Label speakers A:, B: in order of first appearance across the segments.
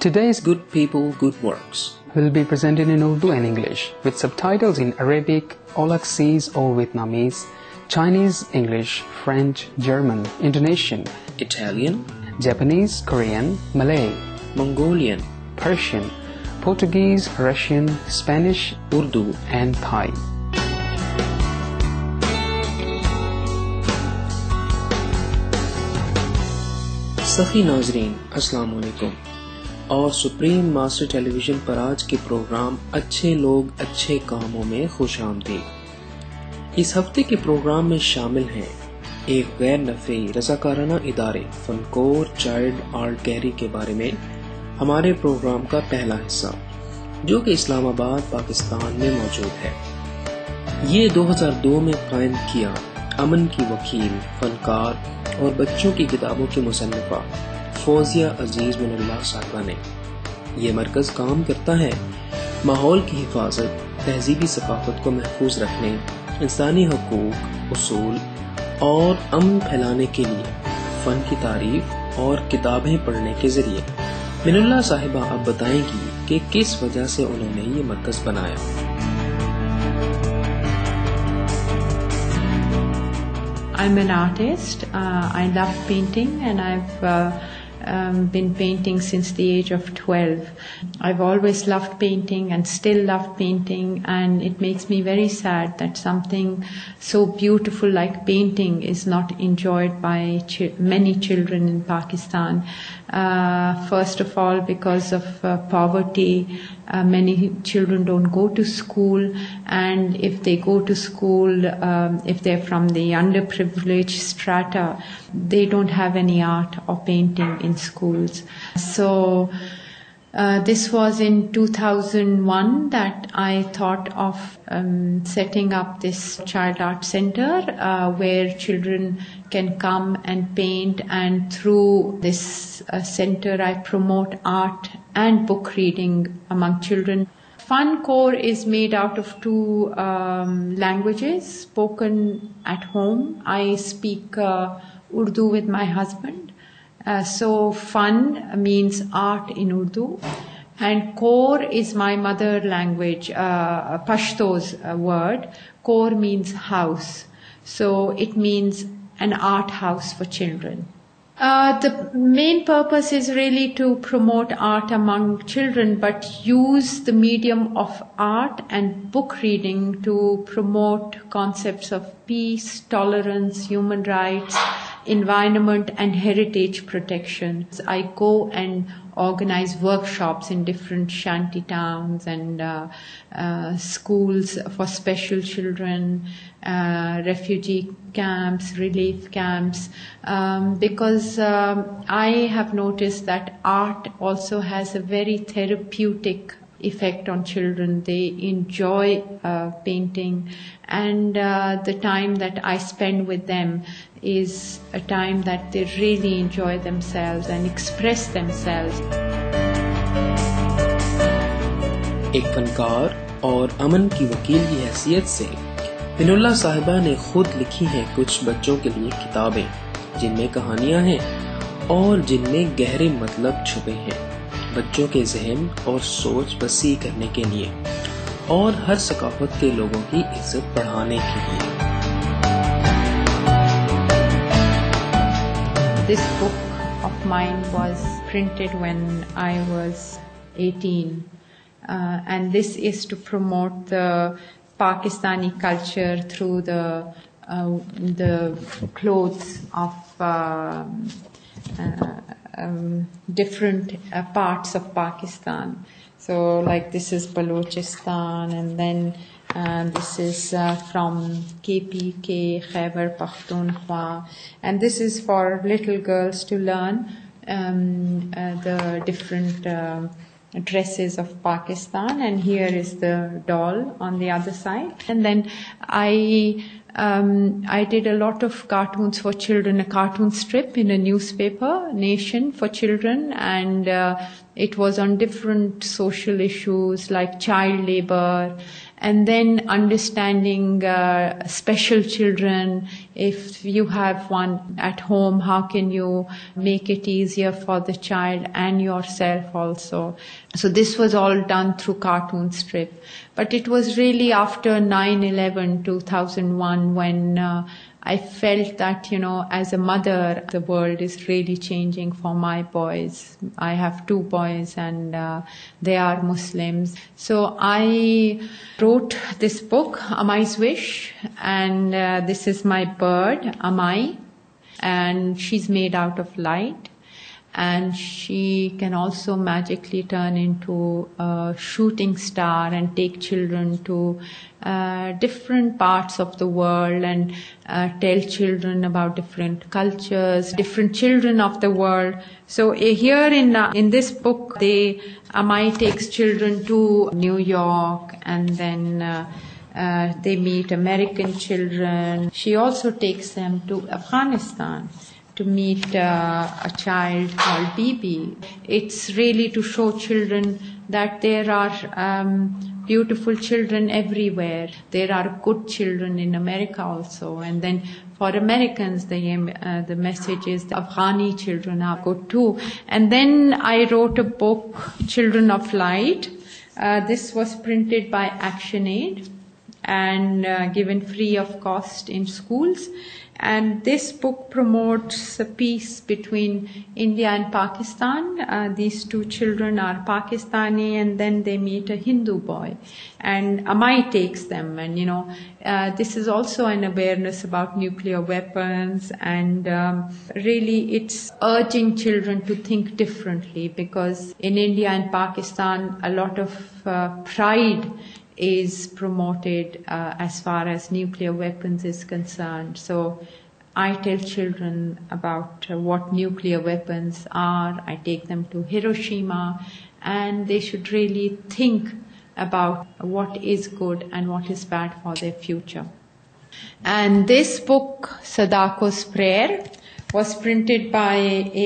A: Today's Good People, Good Works will be presented in Urdu and English with subtitles in Arabic, Aulacese or Vietnamese, Chinese, English, French, German, Indonesian,
B: Italian,
A: Japanese, Korean, Malay,
B: Mongolian,
A: Persian, Portuguese, Russian, Spanish,
B: Urdu
A: and Thai.
B: सखी नाजरीन अस्सलाम वालेकुम और supreme master television पर आज के programme अच्छे लोग अच्छे कामों में खुशामदीद। इस हफ्ते के प्रोग्राम में शामिल हैं एक गैर नफी रज़ाकाराना इदारे फनकोर चाइल्ड आर्ट गैलरी के बारे में हमारे प्रोग्राम का पहला हिस्सा, जो कि इस्लामाबाद पाकिस्तान में मौजूद है। ये 2002 में कायम किया अमन की वकील, फनकार और बच्चों की किताबों की मुसन्निफा फौजिया अजीज मिनुल्लाह साहिबा ने। ये मरकज़ काम करता है माहौल की हिफाजत, तहजीबी सकाफत को महफूज रखने, इंसानी हकूक, उसूल और अमन फैलाने के लिए फ़न की तारीफ और किताबें पढ़ने के ज़रिए। मिनुल्लाह साहिबा अब बताएंगी कि किस वजह से उन्होंने ये मरकज़ बनाया।
C: I'm an artist. I love painting and I've been painting since the age of 12. I've always loved painting and still love painting, and it makes me very sad that something so beautiful like painting is not enjoyed by many children in Pakistan. First of all, because of poverty, many children don't go to school, and if they go to school, if they're from the underprivileged strata, they don't have any art or painting in schools. So this was in 2001 that I thought of setting up this child art center where children can come and paint, and through this center I promote art and book reading among children. Funcore is made out of two languages spoken at home. I speak Urdu with my husband. So fun means art in Urdu, and kor is my mother language, Pashto's word. Kor means house, so it means an art house for children. The main purpose is really to promote art among children, but use the medium of art and book reading to promote concepts of peace, tolerance, human rights, environment and heritage protection. I go and organize workshops in different shanty towns and schools for special children, refugee camps, relief camps, because I have noticed that art also has a very therapeutic effect on children. They enjoy painting, and the time that I spend with them is a time that they really enjoy themselves and express themselves.
B: एक फनकार और अमन की वकील की हैसियत से मिनुल्लाह साहिबा ने खुद लिखी हैं कुछ बच्चों के लिए किताबें, जिनमें कहानियां हैं और जिनमें गहरे मतलब छुपे हैं, बच्चों के ज़हन और सोच वसी करने के लिए और हर सकाफत के लोगों की इज्जत बढ़ाने के लिए।
C: This book of mine was printed when I was 18, and this is to promote the Pakistani culture through the clothes of different parts of Pakistan. So like this is Balochistan, and then this is from KPK, Khyber Pakhtunkhwa, and this is for little girls to learn the different dresses of Pakistan, and here is the doll on the other side. And then I did a lot of cartoons for children, a cartoon strip in a newspaper, Nation, for children, and it was on different social issues like child labor and then understanding special children. If you have one at home, how can you make it easier for the child and yourself also? So this was all done through cartoon strip. But it was really after 9/11, 2001, when I felt that, as a mother, the world is really changing for my boys. I have 2 boys and they are Muslims. So I wrote this book, Amai's Wish, and this is my bird, Amai, and she's made out of light. And she can also magically turn into a shooting star and take children to different parts of the world and tell children about different cultures, different children of the world. So here in this book, Amai takes children to New York, and then they meet American children. She also takes them to Afghanistan to meet a child called Bibi. It's really to show children that there are beautiful children everywhere. There are good children in America also. And then for Americans, the message is the Afghani children are good too. And then I wrote a book, Children of Light. This was printed by ActionAid and given free of cost in schools. And this book promotes a peace between India and Pakistan. These 2 children are Pakistani, and then they meet a Hindu boy. And Amai takes them. And, this is also an awareness about nuclear weapons. And really it's urging children to think differently, because in India and Pakistan, a lot of pride is promoted as far as nuclear weapons is concerned. So I tell children about what nuclear weapons are. I take them to Hiroshima, and they should really think about what is good and what is bad for their future. And this book, Sadako's Prayer, was printed by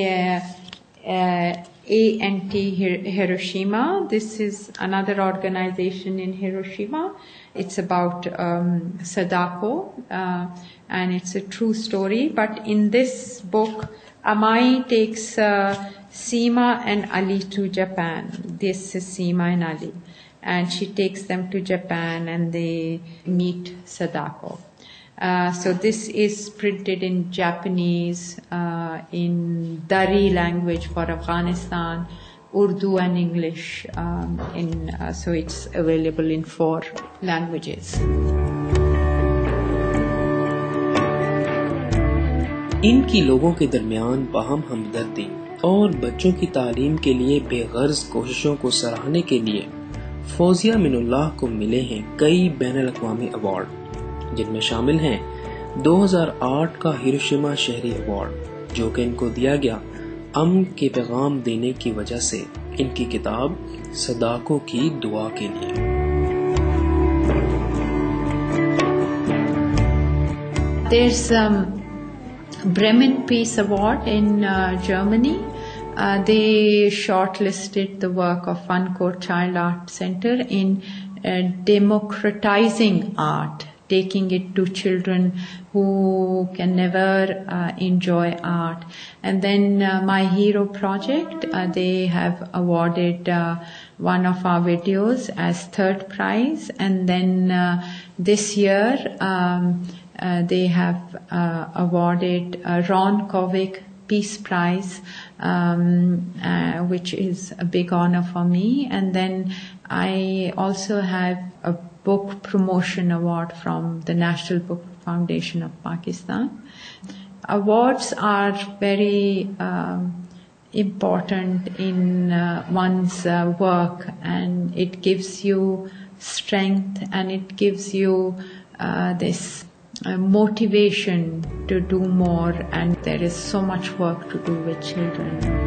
C: ANT Hiroshima. This is another organization in Hiroshima. It's about Sadako, and it's a true story. But in this book, Amai takes Seema and Ali to Japan. This is Seema and Ali. And she takes them to Japan, and they meet Sadako. So this is printed in Japanese, in Dari language for Afghanistan, Urdu and English. So it's available in 4 languages.
B: इनकी लोगों के दरमियान बाहम हमदर्दी और बच्चों की तालीम के लिए बेगर्ज कोशिशों को सराहने के लिए फौजिया मिनुल्लाह को मिले हैं कई बैनुल अक़वामी अवार्ड, जिनमें शामिल हैं 2008 का हिरोशिमा शहरी अवार्ड, जो कि इनको दिया गया अमन के पैगाम देने की वजह से इनकी किताब सदाको की दुआ के लिए।
C: There's Bremen Peace Award in Germany. They shortlisted the work of Funcourt Child Art Center in democratizing art, taking it to children who can never enjoy art. And then My Hero Project, they have awarded one of our videos as 3rd prize. And then this year, they have awarded Ron Kovic Peace Prize, which is a big honor for me. And then I also have a book promotion award from the National Book Foundation of Pakistan. Awards are very important in one's work, and it gives you strength, and it gives you this motivation to do more, and there is so much work to do with children.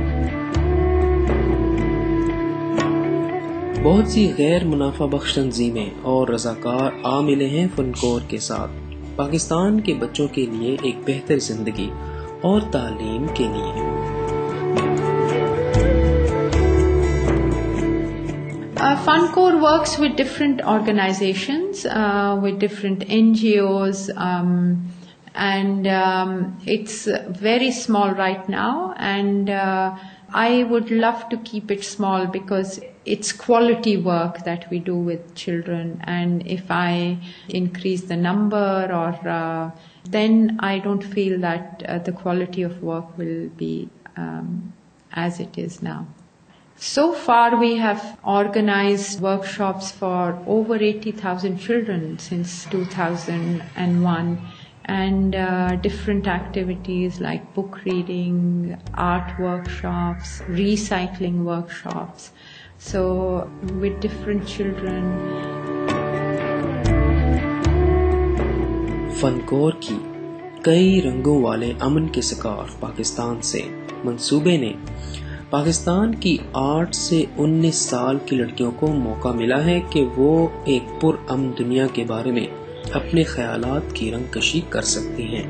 B: बहुत सी गैर मुनाफा बख्श तंजीमें और रज़ाकार आ मिले हैं फनकोर के साथ पाकिस्तान के बच्चों के लिए एक बेहतर जिंदगी और तालीम के लिए।
C: FunCore works with different organizations, with different NGOs, and it's very small right now, and I would love to keep it small because it's quality work that we do with children, and if I increase the number or then I don't feel that the quality of work will be as it is now. So far we have organized workshops for over 80,000 children since 2001, and different activities like book reading, art workshops, recycling workshops, so with different children.
B: फनकोर की कई रंगों वाले अमन के सकाफ पाकिस्तान से मंसूबे ने पाकिस्तान की 8 से 19 साल की लड़कियों को मौका मिला है कि वो एक पुरअमन दुनिया के बारे में अपने ख्यालात की रंगकशी कर सकती हैं।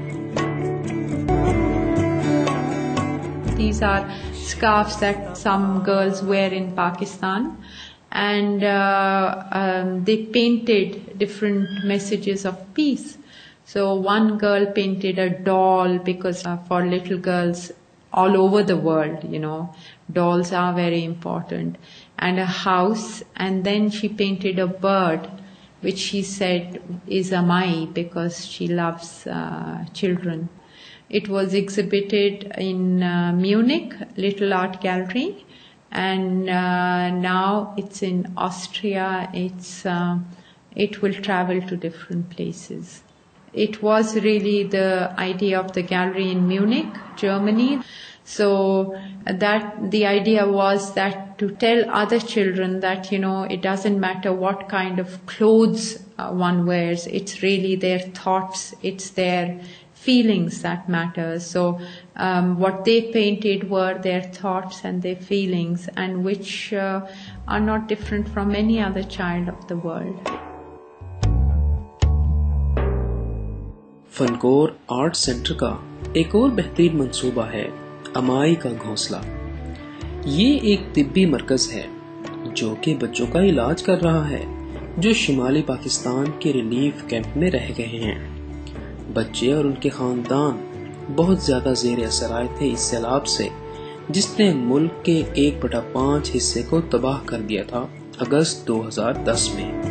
C: These are scarves that some girls wear in Pakistan, and they painted different messages of peace. So one girl painted a doll because for little girls all over the world, dolls are very important, and a house, and then she painted a bird, which she said is a Mai because she loves children. It was exhibited in Munich, Little Art Gallery, and now it's in Austria. It will travel to different places. It was really the idea of the gallery in Munich, Germany. So that the idea was that to tell other children that, it doesn't matter what kind of clothes one wears. It's really their thoughts, it's their feelings that matters. So what they painted were their thoughts and their feelings, and which are not different from any other child of the world.
B: फनकोर art centre का एक और बेहतरीन मंसूबा है अमाई का घोंसला। ये एक तिब्बी मरकज है जो कि बच्चों का इलाज कर रहा है जो शुमाली पाकिस्तान के रिलीफ कैंप में रह गए हैं। बच्चे और उनके खानदान बहुत ज्यादा जेर असर आए थे इस सैलाब से, जिसने मुल्क के 1/5 हिस्से को तबाह कर दिया था अगस्त 2010 में।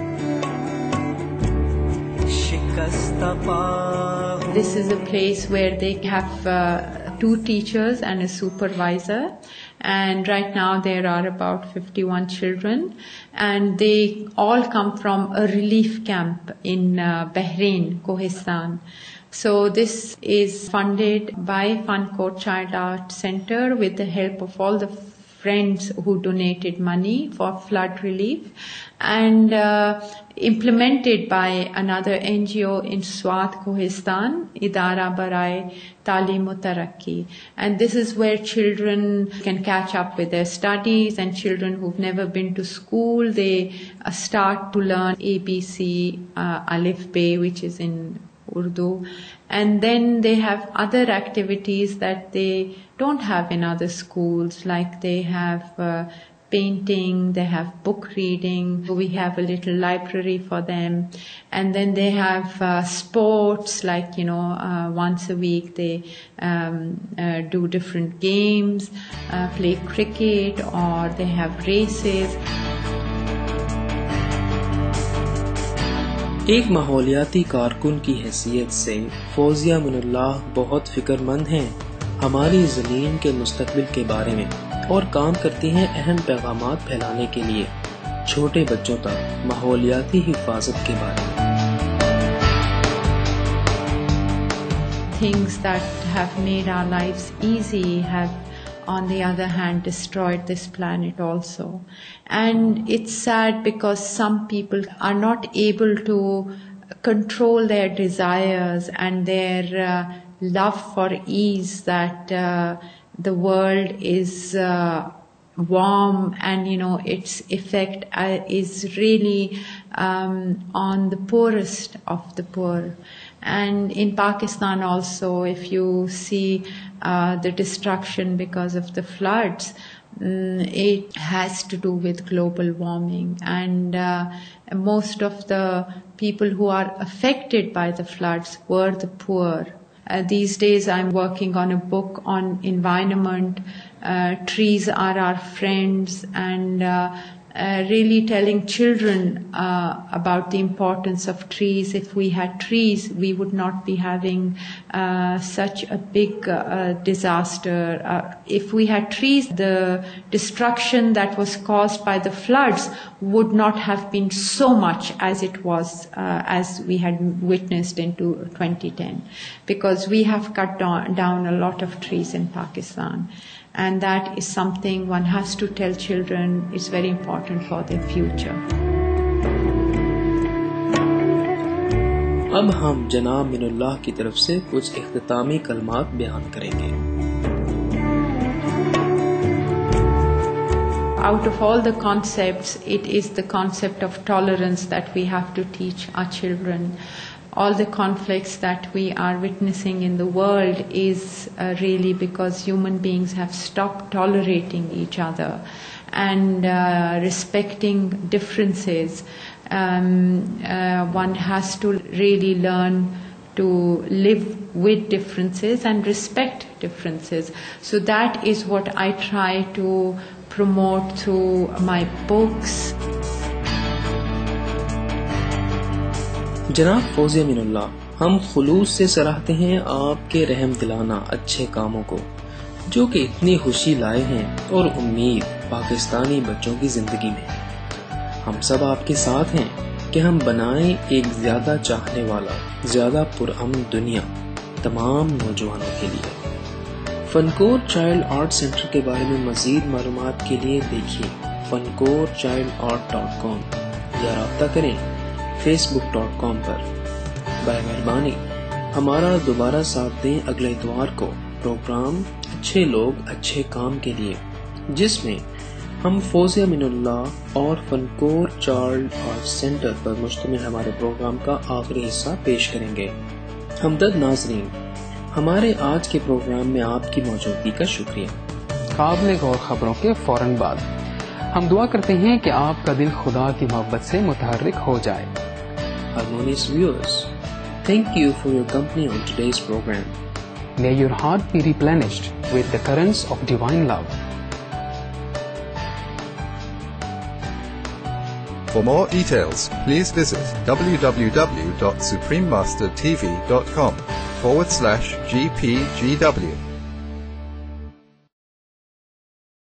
C: This is a place where they have 2 teachers and a supervisor, and right now there are about 51 children, and they all come from a relief camp in Bahrain, Kohistan. So this is funded by FunCore Child Art Center with the help of all the friends who donated money for flood relief, and implemented by another NGO in Swat, Kohistan, Idara Barai Talim o Tarakki. And this is where children can catch up with their studies, and children who've never been to school, they start to learn ABC, Alif Be, which is in Urdu. And then they have other activities that they don't have in other schools, like they have painting, they have book reading, we have a little library for them, and then they have sports, like once a week they do different games, play cricket, or they have races.
B: एक माहौलियाती कारकुन की हैसियत से फौजिया मुनल्लाह बहुत फिक्रमंद हैं हमारी ज़मीन के मुस्तकबिल के बारे में, और काम करती हैं अहम पैगामात फैलाने के लिए छोटे बच्चों तक माहौलियाती हिफाजत के बारे में।
C: Things that have made our lives easy have, on the other hand, destroyed this planet also. And it's sad because some people are not able to control their desires and their love for ease, that the world is warm, and its effect is really on the poorest of the poor. And in Pakistan also, if you see the destruction because of the floods, it has to do with global warming, and most of the people who are affected by the floods were the poor. These days I'm working on a book on environment. Trees are our friends, and really telling children about the importance of trees. If we had trees, we would not be having such a big disaster. If we had trees, the destruction that was caused by the floods would not have been so much as it was, as we had witnessed in 2010, because we have cut down a lot of trees in Pakistan. And that is something one has to tell children is very important for their future.
B: अब हम जनाब मिनुल्लाह की तरफ से कुछ इख्तितामी कलमात बयान करेंगे.
C: Out of all the concepts, it is the concept of tolerance that we have to teach our children. All the conflicts that we are witnessing in the world is really because human beings have stopped tolerating each other and respecting differences. One has to really learn to live with differences and respect differences. So that is what I try to promote through my books.
B: जनाब फौजिया मिनुल्लाह, हम खुलूस से सराहते हैं आपके रहम दिलाना अच्छे कामों को, जो कि इतनी खुशी लाए हैं और उम्मीद पाकिस्तानी बच्चों की जिंदगी में. हम सब आपके साथ हैं कि हम बनाएं एक ज्यादा चाहने वाला, ज्यादा पुरअमन दुनिया तमाम नौजवानों के लिए. फनकोर चाइल्ड आर्ट सेंटर के बारे में मजीद मालूमात के लिए देखिए funkorechildart.com या राब्ता करें facebook.com पर. मेहरबानी हमारा दोबारा साथ दें अगले इतवार को प्रोग्राम अच्छे लोग अच्छे काम के लिए, जिसमें हम फौजिया मिनुल्लाह और फनकोर चाइल्ड आर्ट सेंटर पर मुश्तमिल हमारे प्रोग्राम का आखिरी हिस्सा पेश करेंगे. हमदर्द नाजरीन, हमारे आज के प्रोग्राम में आपकी मौजूदगी का शुक्रिया.
A: काबिल गौर खबरों के फौरन बाद हम दुआ करते हैं कि आपका दिल खुदा की मोहब्बत से मुतहर्रिक हो जाए.
B: Harmonious viewers, thank you for your company on today's program.
A: May your heart be replenished with the currents of divine love.
D: For more details, please visit www.suprememastertv.com/GPGW.